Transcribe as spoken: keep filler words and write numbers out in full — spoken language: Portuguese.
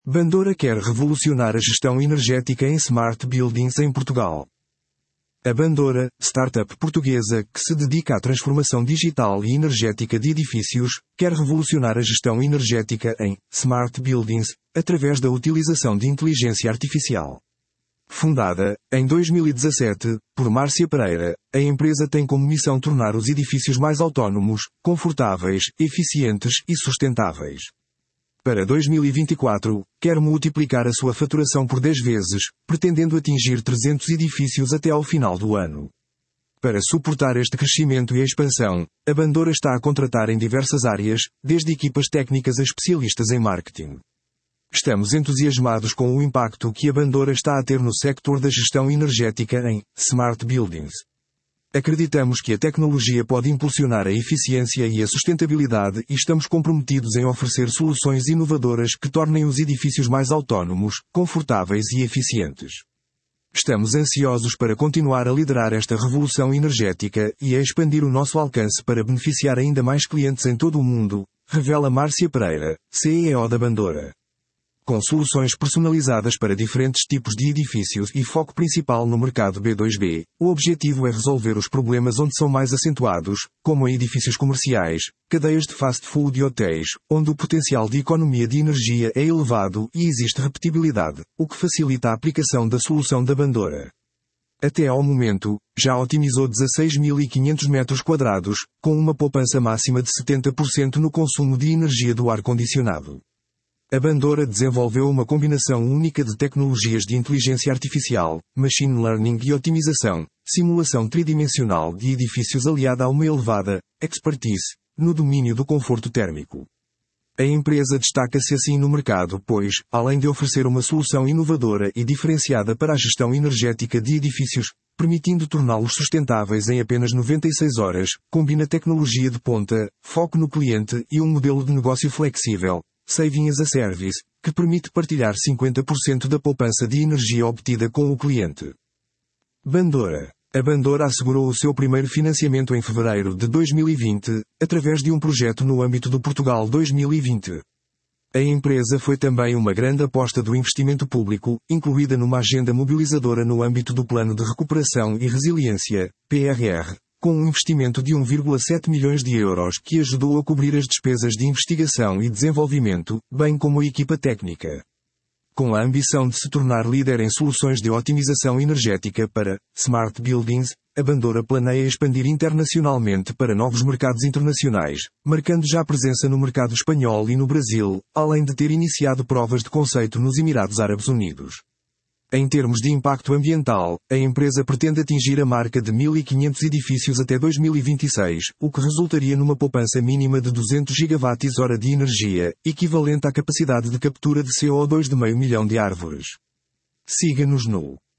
Bandora quer revolucionar a gestão energética em Smart Buildings em Portugal. A Bandora, startup portuguesa que se dedica à transformação digital e energética de edifícios, quer revolucionar a gestão energética em Smart Buildings, através da utilização de inteligência artificial. Fundada, em dois mil e dezassete, por Márcia Pereira, a empresa tem como missão tornar os edifícios mais autónomos, confortáveis, eficientes e sustentáveis. Para dois mil e vinte e quatro, quer multiplicar a sua faturação por dez vezes, pretendendo atingir trezentos edifícios até ao final do ano. Para suportar este crescimento e expansão, a Bandora está a contratar em diversas áreas, desde equipas técnicas a especialistas em marketing. Estamos entusiasmados com o impacto que a Bandora está a ter no sector da gestão energética em Smart Buildings. Acreditamos que a tecnologia pode impulsionar a eficiência e a sustentabilidade e estamos comprometidos em oferecer soluções inovadoras que tornem os edifícios mais autónomos, confortáveis e eficientes. Estamos ansiosos para continuar a liderar esta revolução energética e a expandir o nosso alcance para beneficiar ainda mais clientes em todo o mundo, revela Márcia Pereira, C E O da Bandora. Com soluções personalizadas para diferentes tipos de edifícios e foco principal no mercado B dois B, o objetivo é resolver os problemas onde são mais acentuados, como em edifícios comerciais, cadeias de fast food e hotéis, onde o potencial de economia de energia é elevado e existe repetibilidade, o que facilita a aplicação da solução da Bandora. Até ao momento, já otimizou dezasseis mil e quinhentos metros quadrados, com uma poupança máxima de setenta por cento no consumo de energia do ar-condicionado. A Bandora desenvolveu uma combinação única de tecnologias de inteligência artificial, machine learning e otimização, simulação tridimensional de edifícios aliada a uma elevada expertise no domínio do conforto térmico. A empresa destaca-se assim no mercado pois, além de oferecer uma solução inovadora e diferenciada para a gestão energética de edifícios, permitindo torná-los sustentáveis em apenas noventa e seis horas, combina tecnologia de ponta, foco no cliente e um modelo de negócio flexível, Saving as a Service, que permite partilhar cinquenta por cento da poupança de energia obtida com o cliente. Bandora. A Bandora assegurou o seu primeiro financiamento em fevereiro de dois mil e vinte, através de um projeto no âmbito do Portugal dois mil e vinte. A empresa foi também uma grande aposta do investimento público, incluída numa agenda mobilizadora no âmbito do Plano de Recuperação e Resiliência, P R R, com um investimento de um vírgula sete milhões de euros que ajudou a cobrir as despesas de investigação e desenvolvimento, bem como a equipa técnica. Com a ambição de se tornar líder em soluções de otimização energética para Smart Buildings, a Bandora planeia expandir internacionalmente para novos mercados internacionais, marcando já presença no mercado espanhol e no Brasil, além de ter iniciado provas de conceito nos Emirados Árabes Unidos. Em termos de impacto ambiental, a empresa pretende atingir a marca de mil e quinhentos edifícios até dois mil e vinte e seis, o que resultaria numa poupança mínima de duzentos gigawatts-hora de energia, equivalente à capacidade de captura de C O dois de meio milhão de árvores. Siga-nos no